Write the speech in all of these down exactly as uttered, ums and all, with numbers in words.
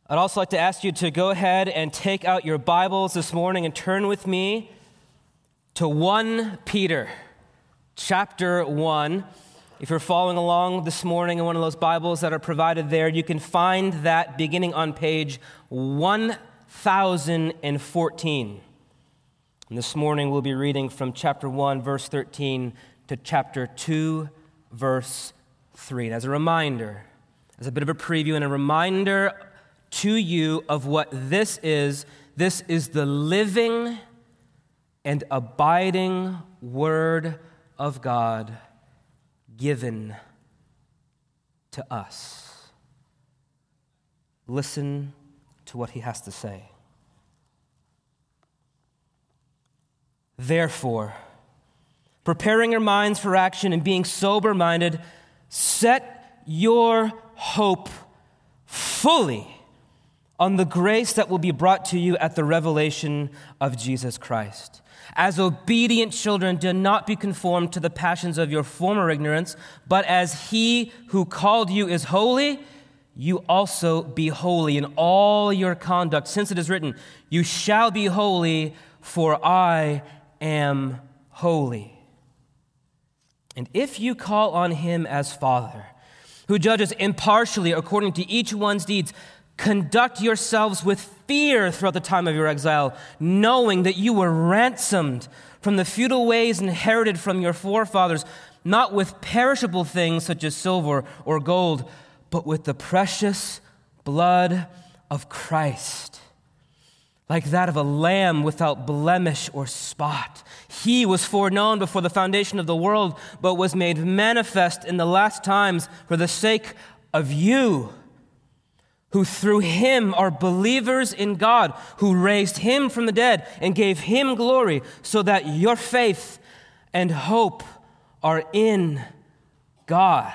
I'd also like to ask you to go ahead and take out your Bibles this morning and turn with me to First Peter chapter one. If you're following along this morning in one of those Bibles that are provided there, you can find that beginning on page one thousand fourteen. And this morning we'll be reading from chapter one, verse thirteen, to chapter two, verse three. And as a reminder, as a bit of a preview and a reminder to you of what this is, this is the living and abiding Word of God given to us. Listen to what he has to say. Therefore, preparing your minds for action and being sober-minded, set your hope fully on the grace that will be brought to you at the revelation of Jesus Christ. As obedient children, do not be conformed to the passions of your former ignorance, but as he who called you is holy, you also be holy in all your conduct, since it is written, you shall be holy, for I am holy. And if you call on him as Father, who judges impartially according to each one's deeds, conduct yourselves with fear throughout the time of your exile, knowing that you were ransomed from the futile ways inherited from your forefathers, not with perishable things such as silver or gold, but with the precious blood of Christ, like that of a lamb without blemish or spot. He was foreknown before the foundation of the world, but was made manifest in the last times for the sake of you, who through him are believers in God, who raised him from the dead and gave him glory, so that your faith and hope are in God.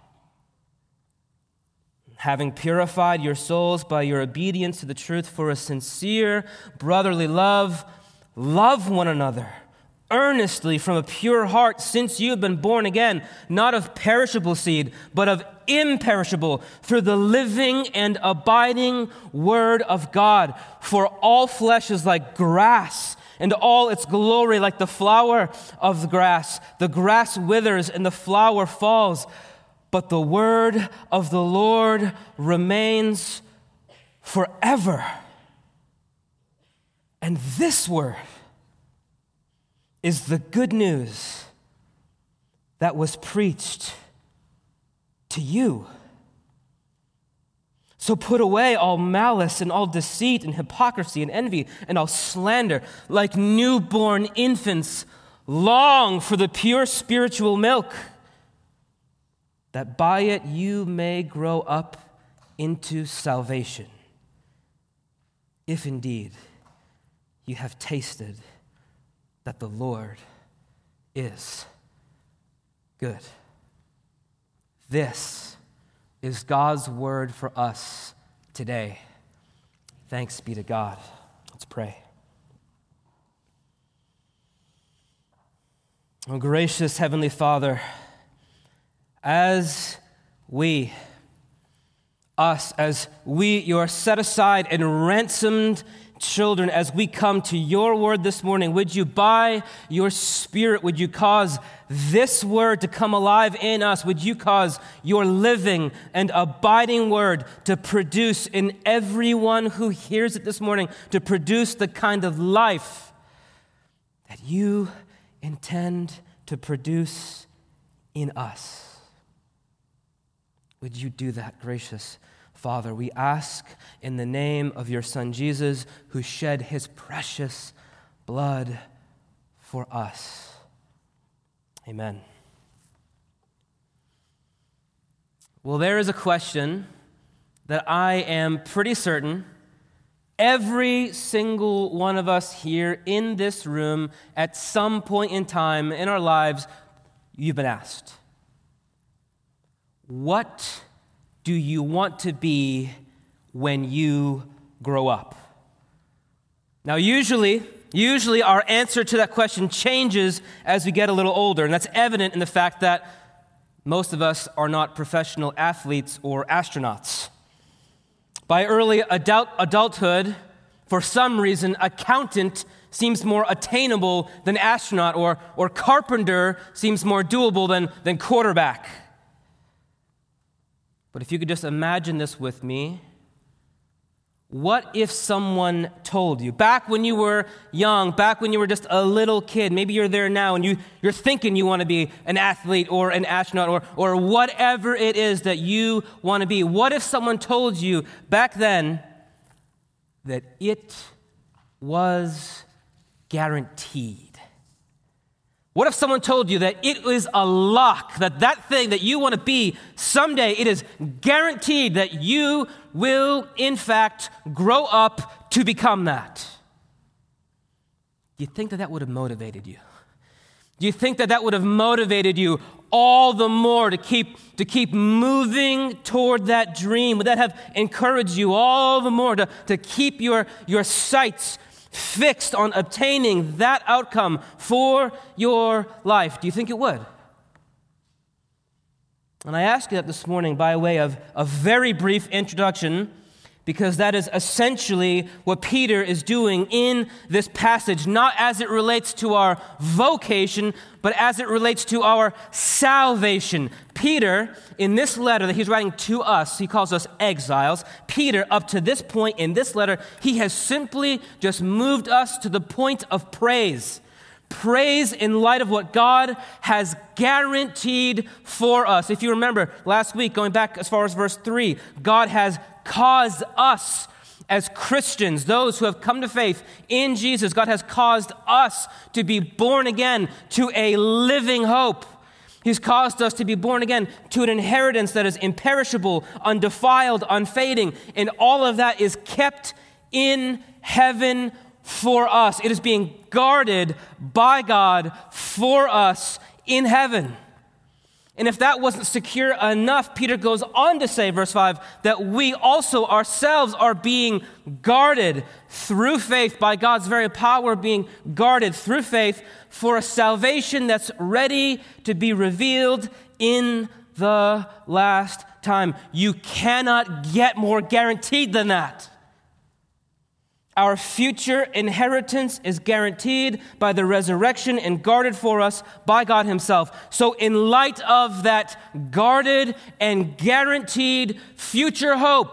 Having purified your souls by your obedience to the truth for a sincere brotherly love, love one another earnestly from a pure heart, since you have been born again, not of perishable seed, but of imperishable, through the living and abiding Word of God. For all flesh is like grass, and all its glory like the flower of the grass. The grass withers and the flower falls, but the word of the Lord remains forever. And this word is the good news that was preached to you. So put away all malice and all deceit and hypocrisy and envy and all slander. Like newborn infants, long for the pure spiritual milk, that by it you may grow up into salvation, if indeed you have tasted that the Lord is good. This is God's word for us today. Thanks be to God. Let's pray. Oh, gracious Heavenly Father, as we, us, as we, your set aside and ransomed children, as we come to your word this morning, would you, by your Spirit, would you cause this word to come alive in us? Would you cause your living and abiding word to produce in everyone who hears it this morning, to produce the kind of life that you intend to produce in us? Would you do that, gracious Father? We ask in the name of your Son Jesus, who shed his precious blood for us. Amen. Well, there is a question that I am pretty certain every single one of us here in this room at some point in time in our lives, you've been asked. What do you want to be when you grow up? Now, usually, usually our answer to that question changes as we get a little older, and that's evident in the fact that most of us are not professional athletes or astronauts. By early adult adulthood, for some reason, accountant seems more attainable than astronaut, or, or carpenter seems more doable than, than quarterback. But if you could just imagine this with me, what if someone told you, back when you were young, back when you were just a little kid, maybe you're there now and you, you're thinking you want to be an athlete or an astronaut or, or whatever it is that you want to be. What if someone told you back then that it was guaranteed? What if someone told you that it is a lock, that that thing that you want to be someday, it is guaranteed that you will, in fact, grow up to become that? Do you think that that would have motivated you? Do you think that that would have motivated you all the more to keep, to keep moving toward that dream? Would that have encouraged you all the more to, to keep your, your sights fixed on obtaining that outcome for your life? Do you think it would? And I ask you that this morning by way of a very brief introduction, because that is essentially what Peter is doing in this passage, not as it relates to our vocation, but as it relates to our salvation. Peter, in this letter that he's writing to us, he calls us exiles. Peter, up to this point in this letter, he has simply just moved us to the point of praise. Praise in light of what God has guaranteed for us. If you remember last week, going back as far as verse three, God has caused us as Christians, those who have come to faith in Jesus, God has caused us to be born again to a living hope. He's caused us to be born again to an inheritance that is imperishable, undefiled, unfading, and all of that is kept in heaven for us. It is being guarded by God for us in heaven. And if that wasn't secure enough, Peter goes on to say, verse five, that we also ourselves are being guarded through faith by God's very power, being guarded through faith for a salvation that's ready to be revealed in the last time. You cannot get more guaranteed than that. Our future inheritance is guaranteed by the resurrection and guarded for us by God himself. So in light of that guarded and guaranteed future hope,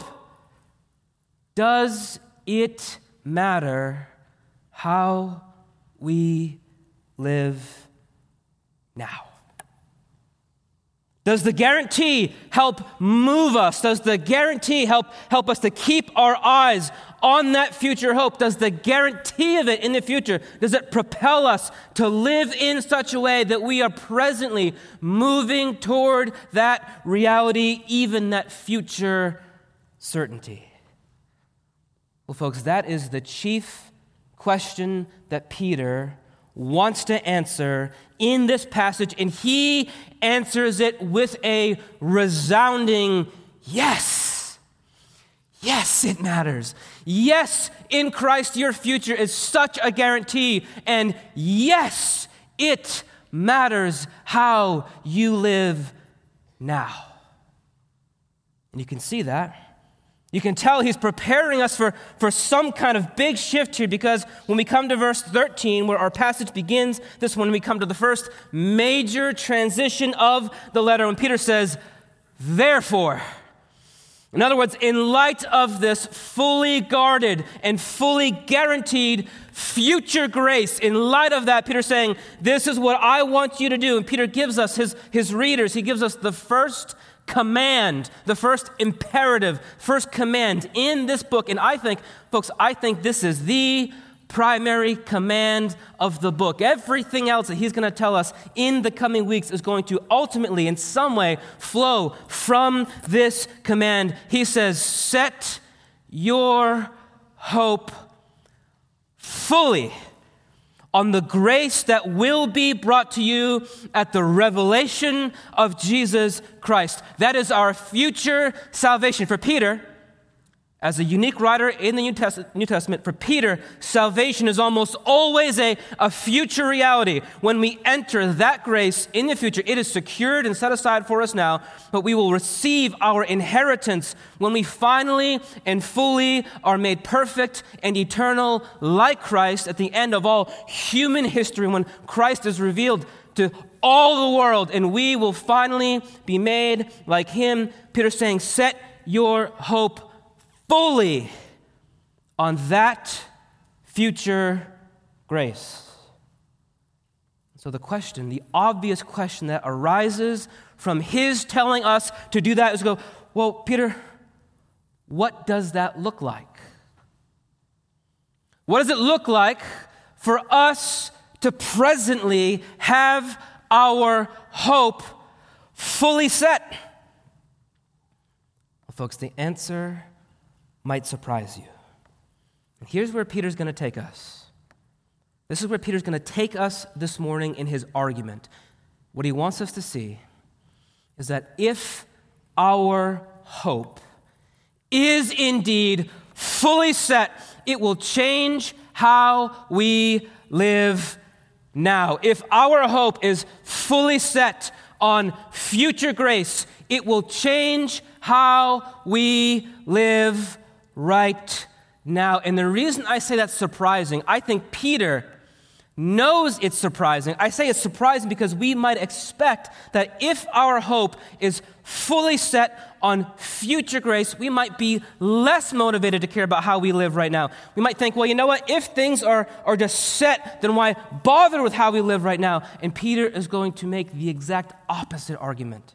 does it matter how we live now? Does the guarantee help move us? Does the guarantee help, help us to keep our eyes on that future hope? Does the guarantee of it in the future, does it propel us to live in such a way that we are presently moving toward that reality, even that future certainty? Well, folks, that is the chief question that Peter wants to answer in this passage, and he answers it with a resounding yes. Yes, it matters. Yes, in Christ your future is such a guarantee, and yes, it matters how you live now. And you can see that. You can tell he's preparing us for, for some kind of big shift here, because when we come to verse thirteen, where our passage begins, this when we come to the first major transition of the letter, when Peter says, therefore. In other words, in light of this fully guarded and fully guaranteed future grace, in light of that, Peter's saying, this is what I want you to do. And Peter gives us, his, his readers, he gives us the first command, the first imperative, first command in this book. And I think, folks, I think this is the primary command of the book. Everything else that he's going to tell us in the coming weeks is going to ultimately, in some way, flow from this command. He says, set your hope fully on the grace that will be brought to you at the revelation of Jesus Christ. That is our future salvation. For Peter, As a unique writer in the New Testament, New Testament, for Peter, salvation is almost always a, a future reality. When we enter that grace in the future, it is secured and set aside for us now, but we will receive our inheritance when we finally and fully are made perfect and eternal like Christ at the end of all human history, when Christ is revealed to all the world and we will finally be made like him. Peter's saying, set your hope fully on that future grace. So the question, the obvious question that arises from his telling us to do that is go, well, Peter, what does that look like? What does it look like for us to presently have our hope fully set? Well, folks, the answer might surprise you. And here's where Peter's going to take us. This is where Peter's going to take us this morning in his argument. What he wants us to see is that if our hope is indeed fully set, it will change how we live now. If our hope is fully set on future grace, it will change how we live right now. And the reason I say that's surprising, I think Peter knows it's surprising. I say it's surprising because we might expect that if our hope is fully set on future grace, we might be less motivated to care about how we live right now. We might think, well, you know what? If things are, are just set, then why bother with how we live right now? And Peter is going to make the exact opposite argument.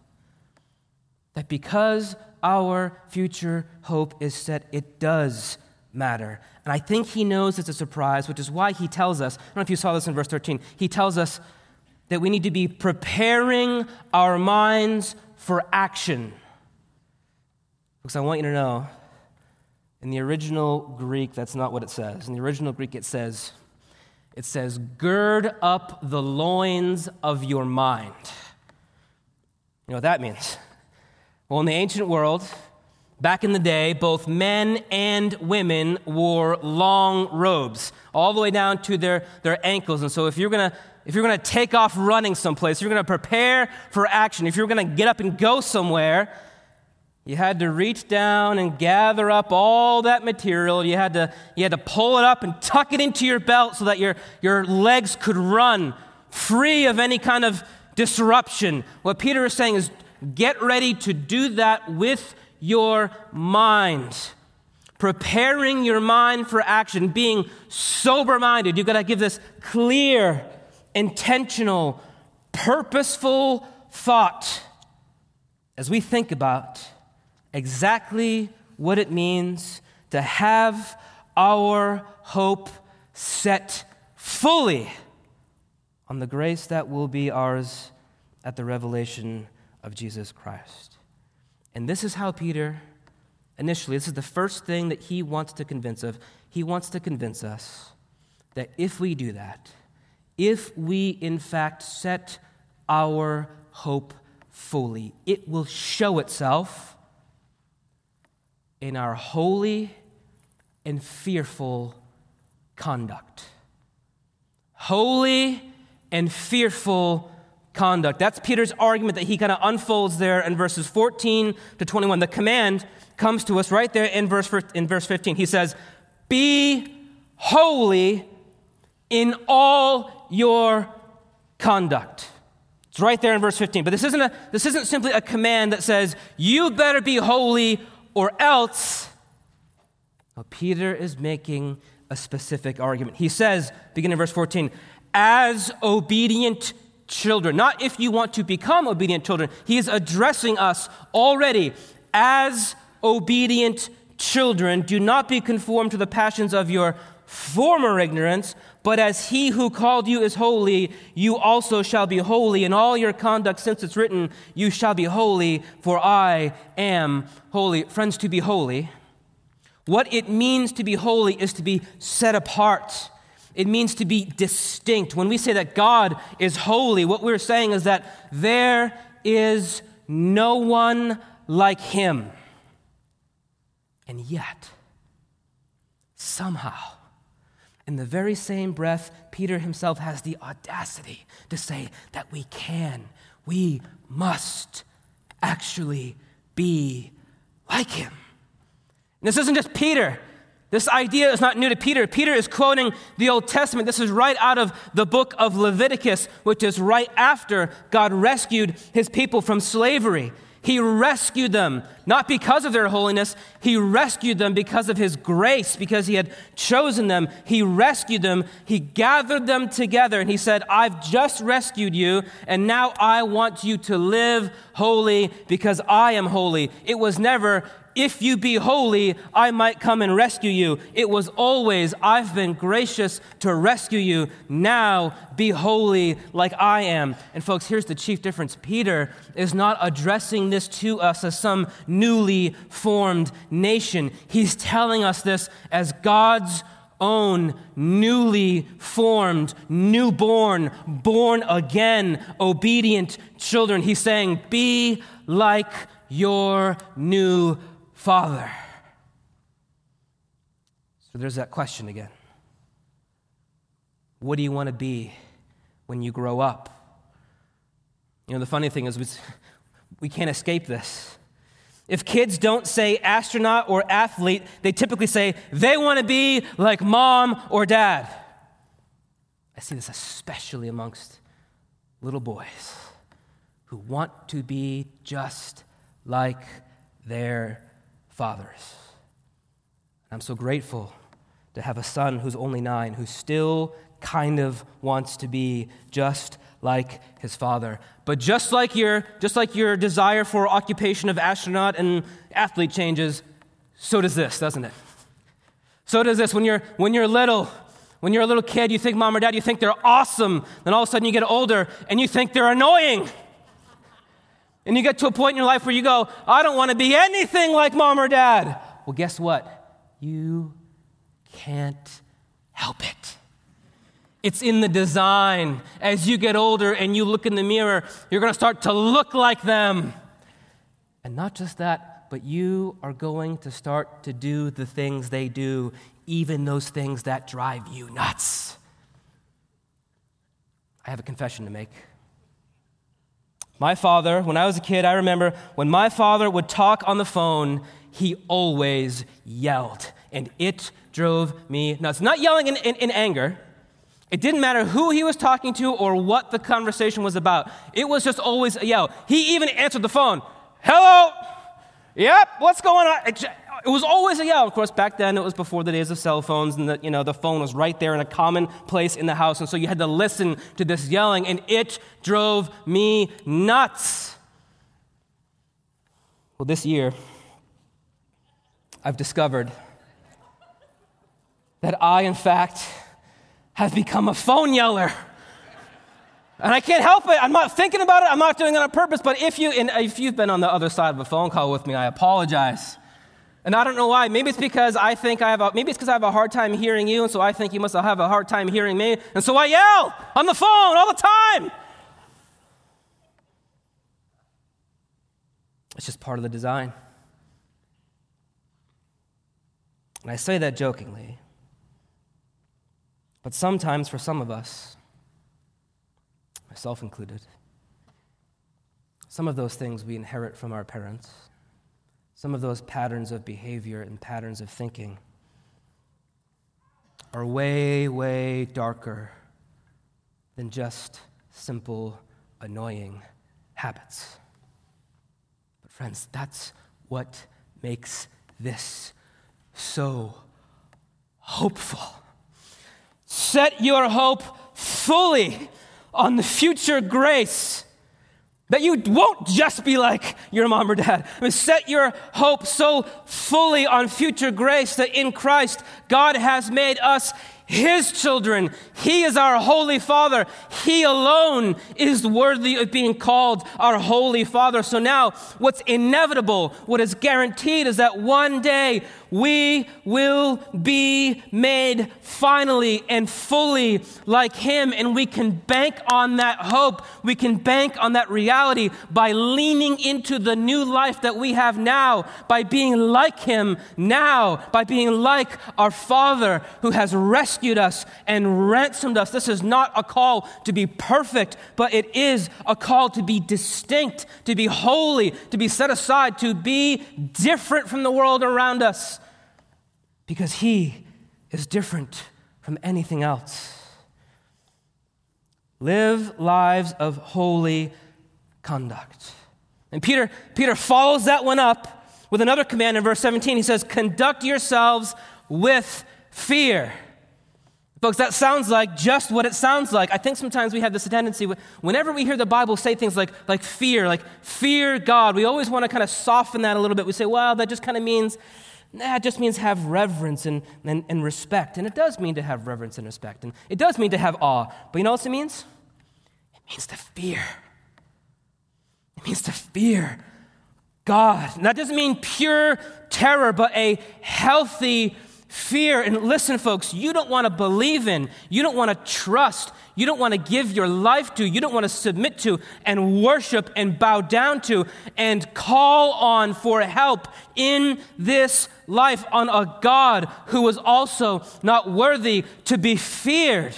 That because our future hope is set, it does matter. And I think he knows it's a surprise, which is why he tells us, I don't know if you saw this in verse thirteen, he tells us that we need to be preparing our minds for action. Because I want you to know, in the original Greek, that's not what it says. In the original Greek, it says, it says, gird up the loins of your mind. You know what that means? Well, in the ancient world, back in the day, both men and women wore long robes, all the way down to their, their ankles. And so if you're gonna if you're gonna take off running someplace, if you're gonna prepare for action, if you're gonna get up and go somewhere, you had to reach down and gather up all that material. You had to you had to pull it up and tuck it into your belt so that your, your legs could run free of any kind of disruption. What Peter is saying is, get ready to do that with your mind. Preparing your mind for action, being sober-minded. You've got to give this clear, intentional, purposeful thought as we think about exactly what it means to have our hope set fully on the grace that will be ours at the revelation of Jesus Christ. And this is how Peter, initially, this is the first thing that he wants to convince of. He wants to convince us that if we do that, if we in fact set our hope fully, it will show itself in our holy and fearful conduct. Holy and fearful conduct. That's Peter's argument that he kind of unfolds there in verses fourteen to twenty-one. The command comes to us right there in verse in verse fifteen. He says, "Be holy in all your conduct." It's right there in verse fifteen. But this isn't a this isn't simply a command that says, "You better be holy or else." Well, Peter is making a specific argument. He says, beginning in verse fourteen, "As obedient children," not if you want to become obedient children. He is addressing us already as obedient children. "Do not be conformed to the passions of your former ignorance, but as he who called you is holy, you also shall be holy in all your conduct, since it's written, you shall be holy, for I am holy." Friends, to be holy, what it means to be holy is to be set apart. It means to be distinct. When we say that God is holy, what we're saying is that there is no one like him. And yet, somehow, in the very same breath, Peter himself has the audacity to say that we can, we must actually be like him. And this isn't just Peter. This idea is not new to Peter. Peter is quoting the Old Testament. This is right out of the book of Leviticus, which is right after God rescued his people from slavery. He rescued them, not because of their holiness. He rescued them because of his grace, because he had chosen them. He rescued them. He gathered them together, and he said, I've just rescued you, and now I want you to live holy because I am holy. It was never, if you be holy, I might come and rescue you. It was always, I've been gracious to rescue you. Now be holy like I am. And folks, here's the chief difference. Peter is not addressing this to us as some newly formed nation. He's telling us this as God's own newly formed, newborn, born again, obedient children. He's saying, be like your new Father. So there's that question again. What do you want to be when you grow up? You know, the funny thing is we, we can't escape this. If kids don't say astronaut or athlete, they typically say they want to be like mom or dad. I see this especially amongst little boys who want to be just like their fathers. I'm so grateful to have a son who's only nine, who still kind of wants to be just like his father. But just like your, just like your desire for occupation of astronaut and athlete changes, so does this, doesn't it? So does this. When you're when you're little, when you're a little kid, you think mom or dad, you think they're awesome. Then all of a sudden you get older and you think they're annoying. And you get to a point in your life where you go, I don't want to be anything like mom or dad. Well, guess what? You can't help it. It's in the design. As you get older and you look in the mirror, you're going to start to look like them. And not just that, but you are going to start to do the things they do, even those things that drive you nuts. I have a confession to make. My father, when I was a kid, I remember when my father would talk on the phone, he always yelled, and it drove me nuts. Not yelling in, in, in anger. It didn't matter who he was talking to or what the conversation was about. It was just always a yell. He even answered the phone. Hello? Yep, what's going on? It, it was always a yell. Of course, back then it was before the days of cell phones, and the, you know, the phone was right there in a common place in the house, and so you had to listen to this yelling, and it drove me nuts. Well, this year, I've discovered that I, in fact, have become a phone yeller. And I can't help it. I'm not thinking about it. I'm not doing it on purpose. But if, you, and if you've been on the other side of a phone call with me, I apologize. And I don't know why. Maybe it's because I think I have a, maybe it's because I have a hard time hearing you, and so I think you must have a hard time hearing me. And so I yell on the phone all the time. It's just part of the design. And I say that jokingly. But sometimes for some of us, myself included, some of those things we inherit from our parents, some of those patterns of behavior and patterns of thinking are way, way darker than just simple, annoying habits. But friends, that's what makes this so hopeful. Set your hope fully on the future grace that you won't just be like your mom or dad. I mean, set your hope so fully on future grace that in Christ, God has made us His children. He is our Holy Father. He alone is worthy of being called our Holy Father. So now what's inevitable, what is guaranteed is that one day we will be made finally and fully like Him, and we can bank on that hope. We can bank on that reality by leaning into the new life that we have now, by being like Him now, by being like our Father who has rescued us and ransomed us. This is not a call to be perfect, but it is a call to be distinct, to be holy, to be set aside, to be different from the world around us, because He is different from anything else. Live lives of holy conduct. And Peter, Peter follows that one up with another command in verse seventeen. He says, conduct yourselves with fear. Folks, that sounds like just what it sounds like. I think sometimes we have this tendency, whenever we hear the Bible say things like, like fear, like fear God, we always want to kind of soften that a little bit. We say, well, that just kind of means, nah, it just means have reverence and, and, and respect. And it does mean to have reverence and respect. And it does mean to have awe. But you know what it means? It means to fear. It means to fear God. And that doesn't mean pure terror, but a healthy fear. And listen, folks, you don't want to believe in, you don't want to trust, you don't want to give your life to, you don't want to submit to and worship and bow down to and call on for help in this life on a God who is also not worthy to be feared.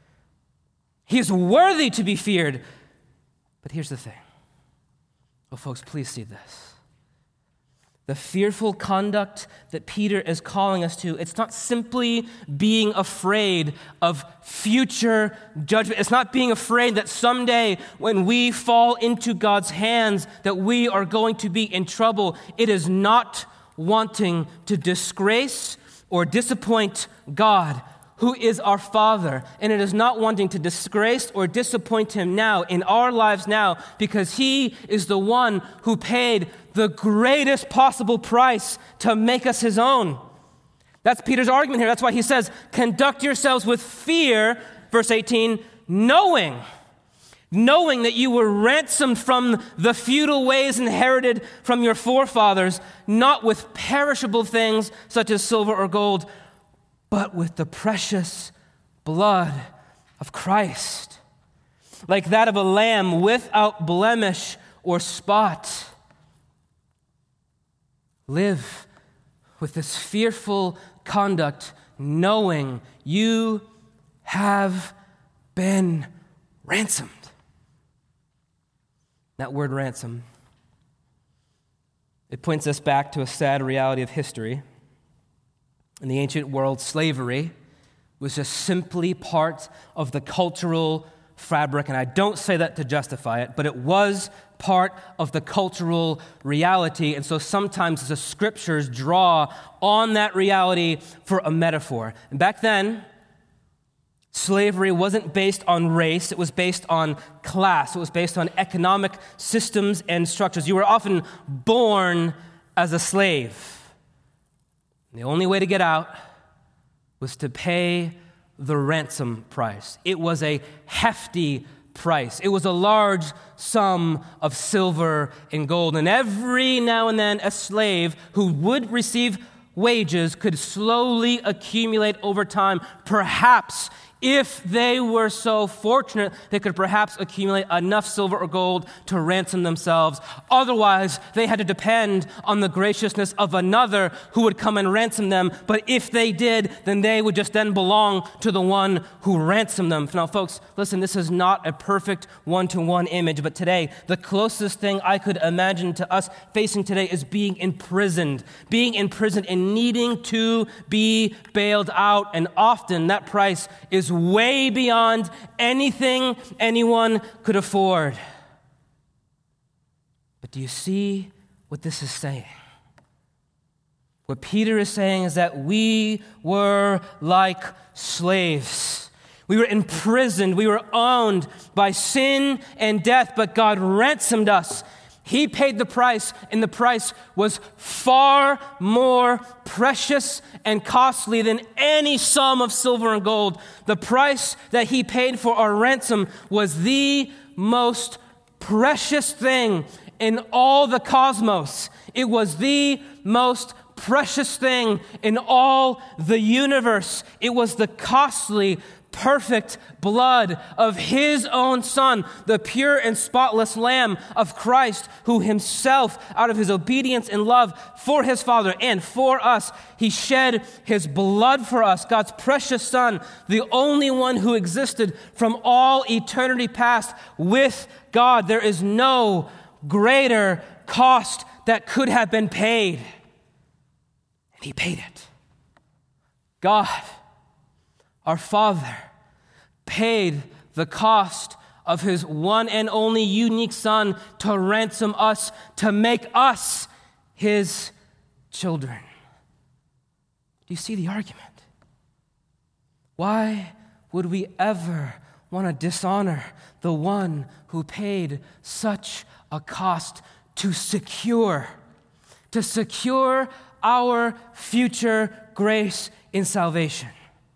He is worthy to be feared. But here's the thing. Oh, folks, please see this. The fearful conduct that Peter is calling us to, it's not simply being afraid of future judgment. It's not being afraid that someday when we fall into God's hands that we are going to be in trouble. It is not wanting to disgrace or disappoint God, who is our Father. And it is not wanting to disgrace or disappoint Him now in our lives now, because He is the one who paid the greatest possible price to make us His own. That's Peter's argument here. That's why he says, conduct yourselves with fear, verse eighteen, knowing, knowing that you were ransomed from the futile ways inherited from your forefathers, not with perishable things such as silver or gold, but with the precious blood of Christ, like that of a lamb without blemish or spot. Live with this fearful conduct, knowing you have been ransomed. That word ransom, it points us back to a sad reality of history. In the ancient world, slavery was just simply part of the cultural fabric, and I don't say that to justify it, but it was part of the cultural reality, and so sometimes the scriptures draw on that reality for a metaphor. And back then, slavery wasn't based on race, it was based on class, it was based on economic systems and structures. You were often born as a slave. The only way to get out was to pay the ransom price. It was a hefty price. It was a large sum of silver and gold. And every now and then, a slave who would receive wages could slowly accumulate over time. Perhaps, if they were so fortunate, they could perhaps accumulate enough silver or gold to ransom themselves. Otherwise, they had to depend on the graciousness of another who would come and ransom them. But if they did, then they would just then belong to the one who ransomed them. Now, folks, listen, this is not a perfect one-to-one image, but today, the closest thing I could imagine to us facing today is being imprisoned, being imprisoned and needing to be bailed out. And often that price is way beyond anything anyone could afford. But do you see what this is saying? What Peter is saying is that we were like slaves. We were imprisoned. We were owned by sin and death, but God ransomed us. He paid the price, and the price was far more precious and costly than any sum of silver and gold. The price that he paid for our ransom was the most precious thing in all the cosmos. It was the most precious thing in all the universe. It was the costly, perfect blood of his own Son, the pure and spotless Lamb of Christ, who himself, out of his obedience and love for his Father and for us, he shed his blood for us, God's precious Son, the only one who existed from all eternity past with God. There is no greater cost that could have been paid. And he paid it. God, our Father, paid the cost of his one and only unique Son to ransom us, to make us his children. Do you see the argument? Why would we ever want to dishonor the one who paid such a cost to secure, to secure our future grace in salvation?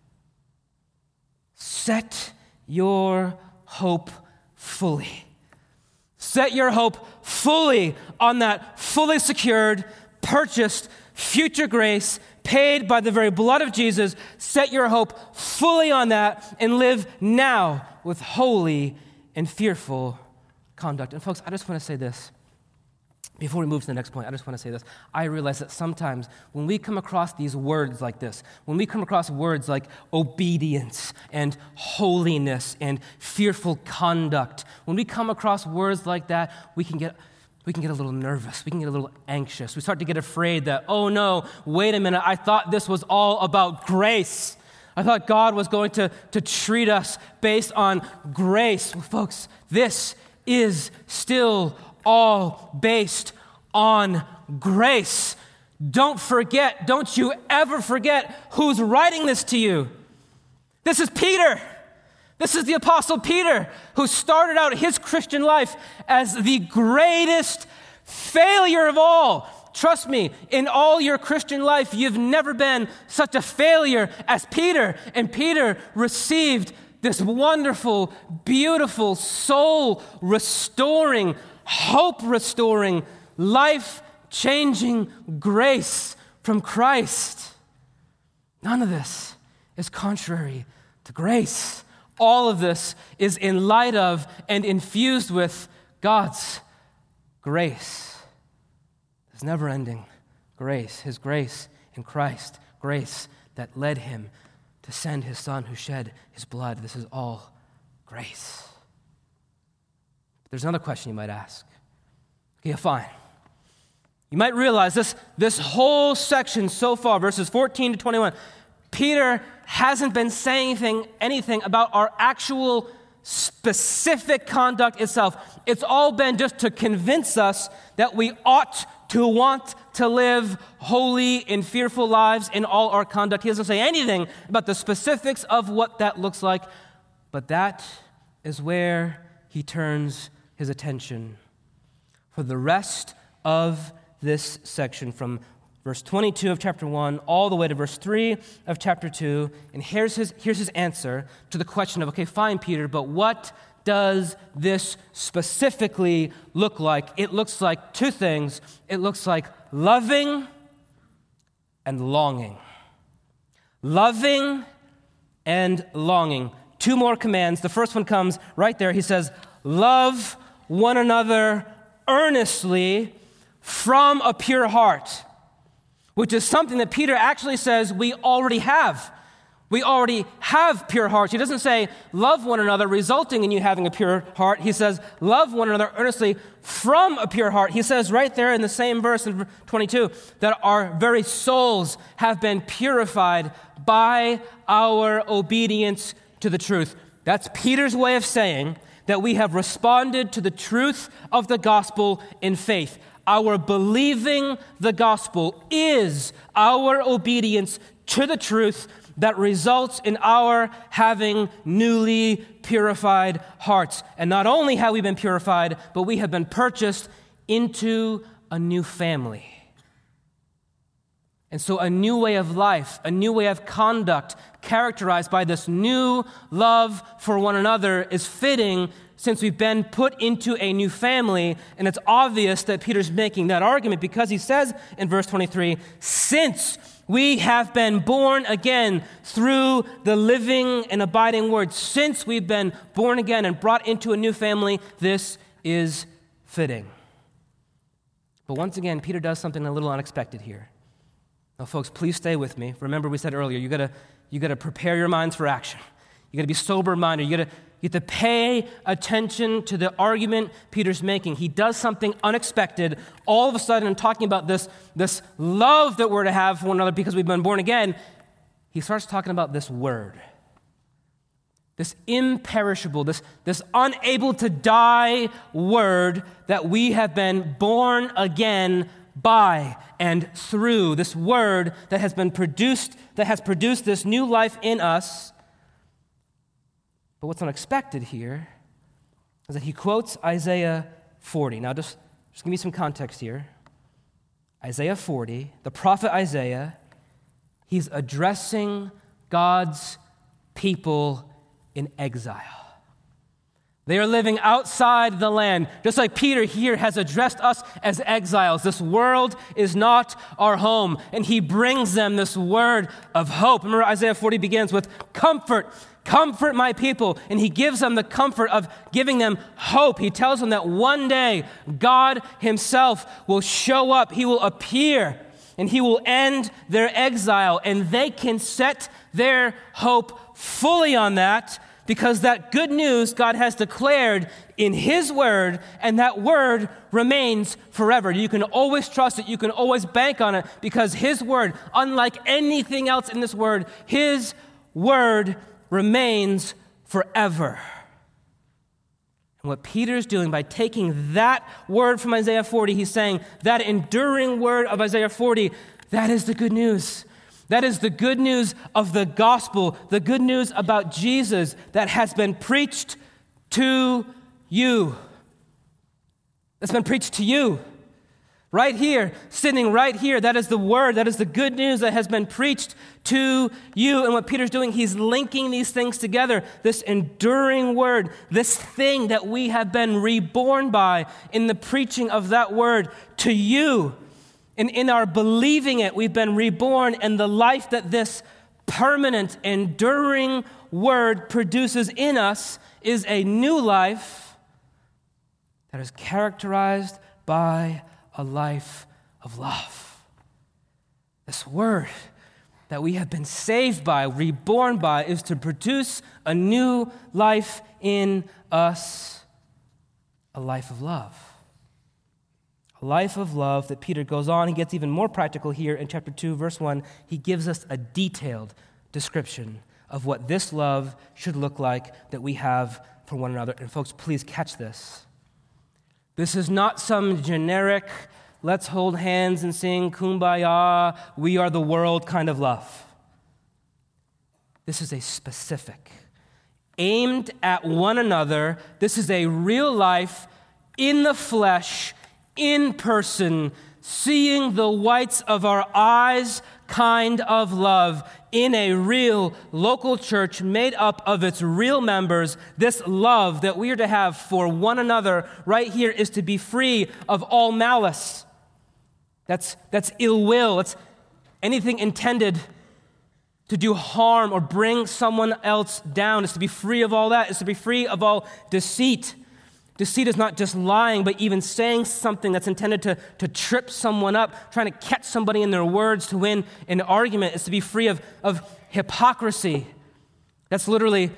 Set your hope fully. Set your hope fully on that fully secured, purchased future grace paid by the very blood of Jesus. Set your hope fully on that and live now with holy and fearful conduct. And folks, I just want to say this. Before we move to the next point, I just want to say this. I realize that sometimes when we come across these words like this, when we come across words like obedience and holiness and fearful conduct, when we come across words like that, we can get we can get a little nervous. We can get a little anxious. We start to get afraid that, oh no, wait a minute, I thought this was all about grace. I thought God was going to, to treat us based on grace. Well, folks, this is still all based on grace. Don't forget, don't you ever forget who's writing this to you. This is Peter. This is the Apostle Peter, who started out his Christian life as the greatest failure of all. Trust me, in all your Christian life, you've never been such a failure as Peter. And Peter received this wonderful, beautiful, soul-restoring, hope-restoring, life-changing grace from Christ. None of this is contrary to grace. All of this is in light of and infused with God's grace. His never-ending grace, his grace in Christ, grace that led him to send his Son who shed his blood. This is all grace. There's another question you might ask. Okay, fine. You might realize this, this whole section so far, verses fourteen to twenty-one, Peter hasn't been saying anything, anything about our actual specific conduct itself. It's all been just to convince us that we ought to want to live holy and fearful lives in all our conduct. He doesn't say anything about the specifics of what that looks like, but that is where he turns his attention for the rest of this section, from verse twenty-two of chapter one all the way to verse three of chapter two. And here's his, here's his answer to the question of, okay, fine, Peter, but what does this specifically look like? It looks like two things. It looks like loving and longing. Loving and longing. Two more commands. The first one comes right there. He says, love one another earnestly from a pure heart, which is something that Peter actually says we already have. We already have pure hearts. He doesn't say love one another resulting in you having a pure heart. He says love one another earnestly from a pure heart. He says right there in the same verse in twenty-two that our very souls have been purified by our obedience to the truth. That's Peter's way of saying that we have responded to the truth of the gospel in faith. Our believing the gospel is our obedience to the truth that results in our having newly purified hearts. And not only have we been purified, but we have been purchased into a new family. And so a new way of life, a new way of conduct, characterized by this new love for one another is fitting since we've been put into a new family. And it's obvious that Peter's making that argument because he says in verse twenty-three, since we have been born again through the living and abiding word, since we've been born again and brought into a new family, this is fitting. But once again, Peter does something a little unexpected here. Now, folks, please stay with me. Remember, we said earlier, you gotta, you gotta prepare your minds for action. You gotta be sober-minded. You gotta, you have to pay attention to the argument Peter's making. He does something unexpected. All of a sudden, in talking about this, this love that we're to have for one another because we've been born again, he starts talking about this word. This imperishable, this, this unable to die word that we have been born again by and through, this word that has been produced, that has produced this new life in us. But what's unexpected here is that he quotes Isaiah forty. Now, just, just give me some context here. Isaiah forty, the prophet Isaiah, he's addressing God's people in exile. They are living outside the land, just like Peter here has addressed us as exiles. This world is not our home, and he brings them this word of hope. Remember, Isaiah forty begins with, comfort, comfort my people, and he gives them the comfort of giving them hope. He tells them that one day God himself will show up, he will appear, and he will end their exile, and they can set their hope fully on that, because that good news God has declared in his word, and that word remains forever. You can always trust it. You can always bank on it, because his word, unlike anything else in this word, his word remains forever. And what Peter's doing by taking that word from Isaiah forty, he's saying that enduring word of Isaiah forty, that is the good news. That is the good news of the gospel, the good news about Jesus that has been preached to you. That's been preached to you. Right here, sitting right here, that is the word, that is the good news that has been preached to you. And what Peter's doing, he's linking these things together. This enduring word, this thing that we have been reborn by in the preaching of that word to you. And in our believing it, we've been reborn, and the life that this permanent, enduring word produces in us is a new life that is characterized by a life of love. This word that we have been saved by, reborn by, is to produce a new life in us, a life of love. A life of love that Peter goes on. He gets even more practical here in chapter two, verse one. He gives us a detailed description of what this love should look like that we have for one another. And folks, please catch this. This is not some generic, let's hold hands and sing kumbaya, we are the world kind of love. This is a specific, aimed at one another. This is a real life, in the flesh, in person, seeing the whites of our eyes kind of love in a real local church made up of its real members. This love that we are to have for one another right here is to be free of all malice. That's, that's ill will. It's anything intended to do harm or bring someone else down. It's to be free of all that. It's to be free of all deceit. Deceit is not just lying, but even saying something that's intended to, to trip someone up, trying to catch somebody in their words to win an argument. It's to be free of, of hypocrisy. That's literally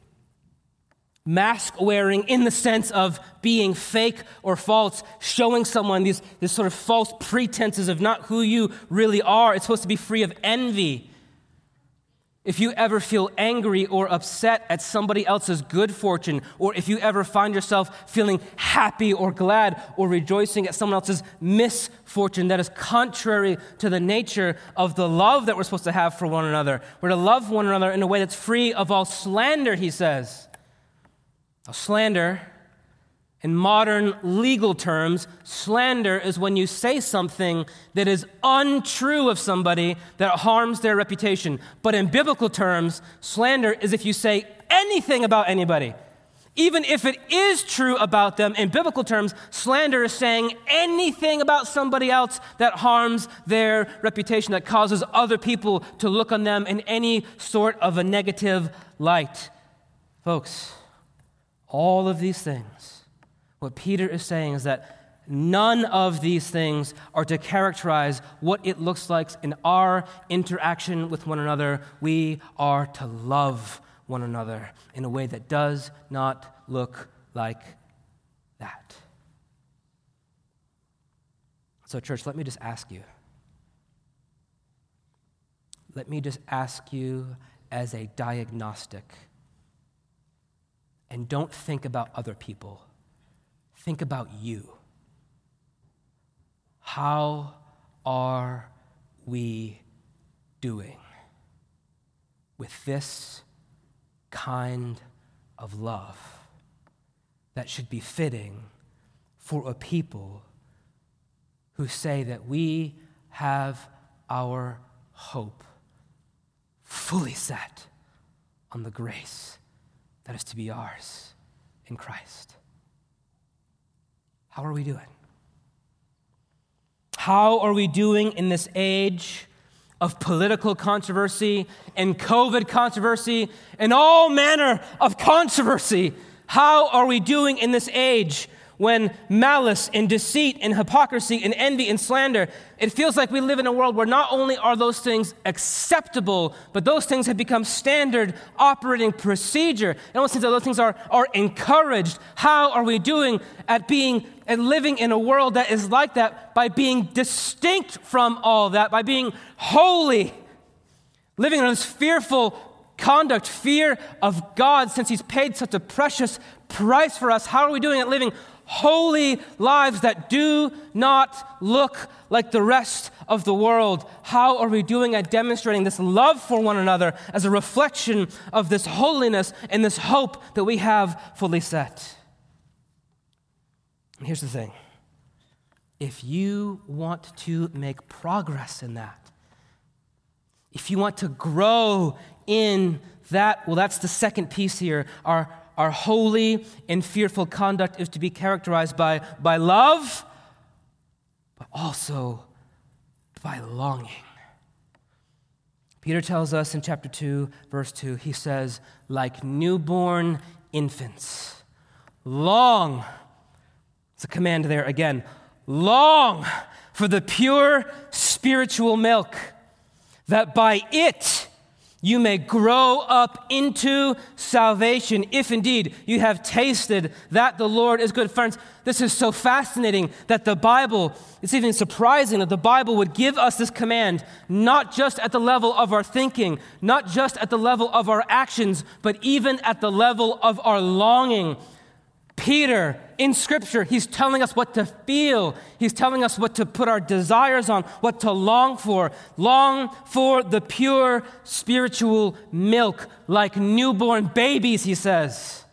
mask wearing in the sense of being fake or false, showing someone these, these sort of false pretenses of not who you really are. It's supposed to be free of envy. If you ever feel angry or upset at somebody else's good fortune, or if you ever find yourself feeling happy or glad or rejoicing at someone else's misfortune, that is contrary to the nature of the love that we're supposed to have for one another. We're to love one another in a way that's free of all slander, he says. Now, slander In modern legal terms, slander is when you say something that is untrue of somebody that harms their reputation. But in biblical terms, slander is if you say anything about anybody. Even if it is true about them, in biblical terms, slander is saying anything about somebody else that harms their reputation, that causes other people to look on them in any sort of a negative light. Folks, all of these things, what Peter is saying is that none of these things are to characterize what it looks like in our interaction with one another. We are to love one another in a way that does not look like that. So, church, let me just ask you. Let me just ask you as a diagnostic. And don't think about other people. Think about you. How are we doing with this kind of love that should be fitting for a people who say that we have our hope fully set on the grace that is to be ours in Christ? How are we doing? How are we doing in this age of political controversy and COVID controversy and all manner of controversy? How are we doing in this age when malice and deceit and hypocrisy and envy and slander, it feels like we live in a world where not only are those things acceptable, but those things have become standard operating procedure. And almost seems that those things are, are encouraged. How are we doing at being and living in a world that is like that by being distinct from all that, by being holy, living in this fearful conduct, fear of God, since He's paid such a precious price for us? How are we doing at living holy lives that do not look like the rest of the world? How are we doing at demonstrating this love for one another as a reflection of this holiness and this hope that we have fully set? And here's the thing. If you want to make progress in that, if you want to grow in that, well, that's the second piece here. Our Our holy and fearful conduct is to be characterized by, by love, but also by longing. Peter tells us in chapter two, verse two, he says, like newborn infants, long, it's a command there again, long for the pure spiritual milk, that by it you may grow up into salvation, if indeed you have tasted that the Lord is good. Friends, this is so fascinating that the Bible, it's even surprising that the Bible would give us this command, not just at the level of our thinking, not just at the level of our actions, but even at the level of our longing. Peter, in Scripture, he's telling us what to feel. He's telling us what to put our desires on, what to long for. Long for the pure spiritual milk, like newborn babies, he says.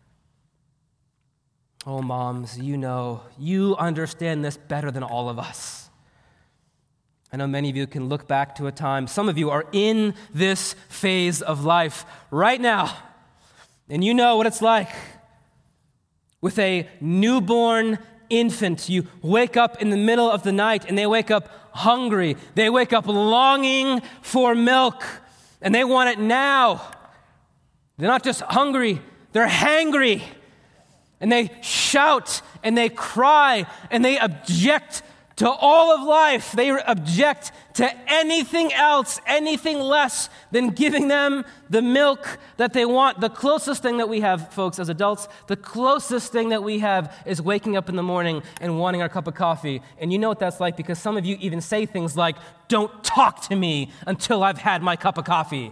Oh, moms, you know, you understand this better than all of us. I know many of you can look back to a time, some of you are in this phase of life right now, and you know what it's like. With a newborn infant, you wake up in the middle of the night and they wake up hungry. They wake up longing for milk and they want it now. They're not just hungry, they're hangry. And they shout and they cry and they object to all of life. They object to anything else, anything less than giving them the milk that they want. The closest thing that we have, folks, as adults, the closest thing that we have is waking up in the morning and wanting our cup of coffee. And you know what that's like because some of you even say things like, "Don't talk to me until I've had my cup of coffee."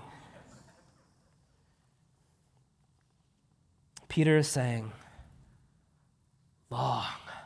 Peter is saying, long.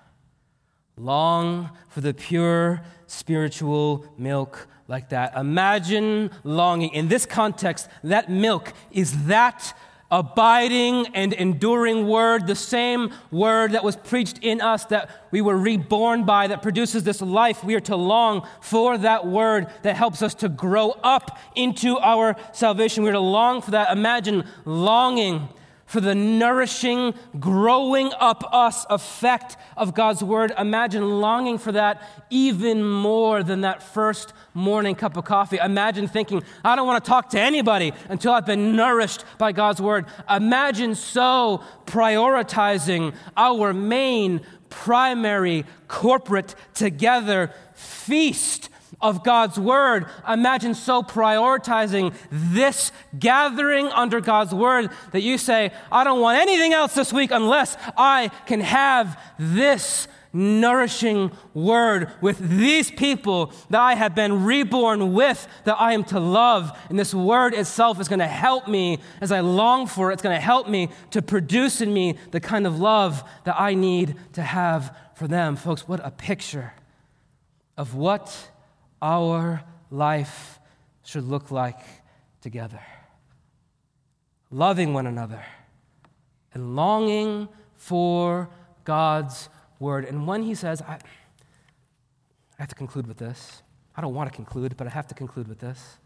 Long for the pure spiritual milk like that. Imagine longing. In this context, that milk is that abiding and enduring word, the same word that was preached in us, that we were reborn by, that produces this life. We are to long for that word that helps us to grow up into our salvation. We are to long for that. Imagine longing for the nourishing, growing up us effect of God's word. Imagine longing for that even more than that first morning cup of coffee. Imagine thinking, I don't want to talk to anybody until I've been nourished by God's word. Imagine so prioritizing our main, primary, corporate, together feast of God's word. Imagine so prioritizing this gathering under God's word that you say, I don't want anything else this week unless I can have this nourishing word with these people that I have been reborn with, that I am to love. And this word itself is going to help me as I long for it. It's going to help me to produce in me the kind of love that I need to have for them. Folks, what a picture of what our life should look like together. Loving one another and longing for God's word. And when he says, I, I have to conclude with this. I don't want to conclude, but I have to conclude with this.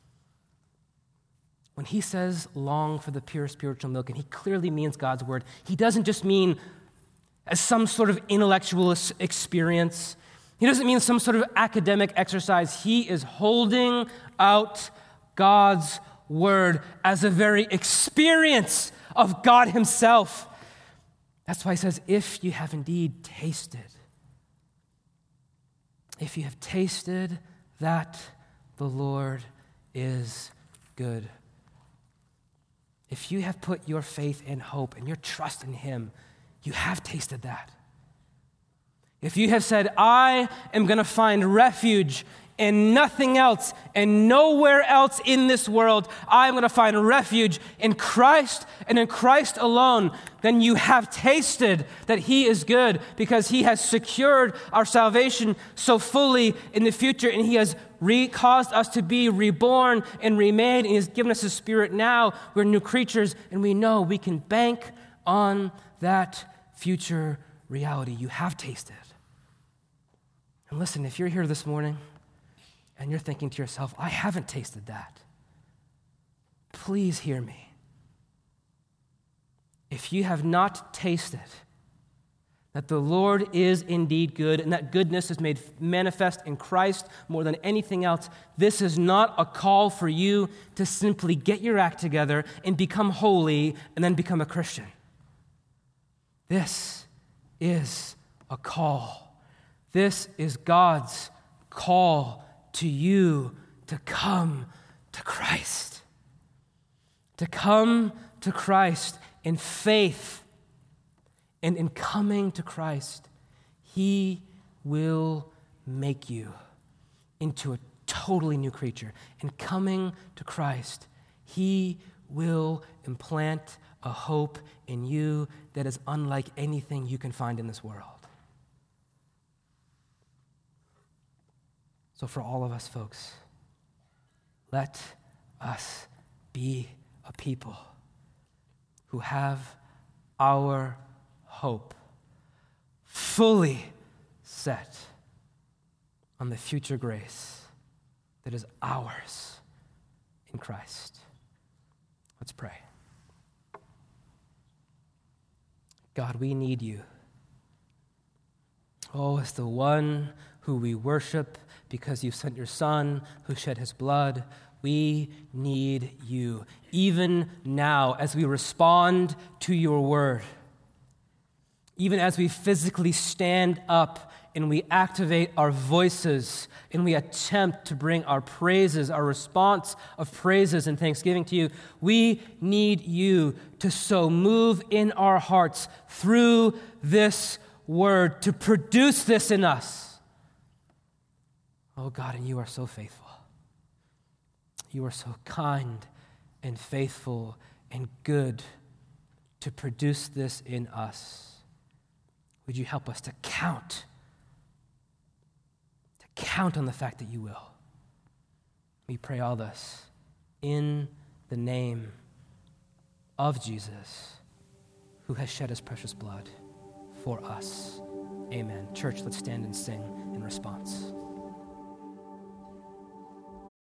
When he says long for the pure spiritual milk, and he clearly means God's word, he doesn't just mean as some sort of intellectual experience. He doesn't mean some sort of academic exercise. He is holding out God's word as a very experience of God himself. That's why he says, if you have indeed tasted, if you have tasted that the Lord is good. If you have put your faith and hope and your trust in him, you have tasted that. If you have said, I am going to find refuge in nothing else and nowhere else in this world, I am going to find refuge in Christ and in Christ alone, then you have tasted that he is good because he has secured our salvation so fully in the future, and he has re- caused us to be reborn and remade, and he has given us his spirit now. We're new creatures, and we know we can bank on that future reality. You have tasted. And listen, if you're here this morning and you're thinking to yourself, I haven't tasted that, please hear me. If you have not tasted that the Lord is indeed good and that goodness is made manifest in Christ more than anything else, this is not a call for you to simply get your act together and become holy and then become a Christian. This is a call. This is God's call to you to come to Christ. To come to Christ in faith. And in coming to Christ, he will make you into a totally new creature. In coming to Christ, he will implant a hope in you that is unlike anything you can find in this world. So for all of us, folks, let us be a people who have our hope fully set on the future grace that is ours in Christ. Let's pray. God, we need you. Oh, as the one who we worship because you sent your Son who shed his blood, we need you. Even now, as we respond to your word, even as we physically stand up and we activate our voices and we attempt to bring our praises, our response of praises and thanksgiving to you, we need you to so move in our hearts through this word to produce this in us. Oh God, and you are so faithful. You are so kind and faithful and good to produce this in us. Would you help us to count, to count on the fact that you will? We pray all this in the name of Jesus, who has shed his precious blood for us. Amen. Church, let's stand and sing in response.